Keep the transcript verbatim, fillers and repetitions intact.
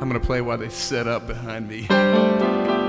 I'm gonna play while they set up behind me.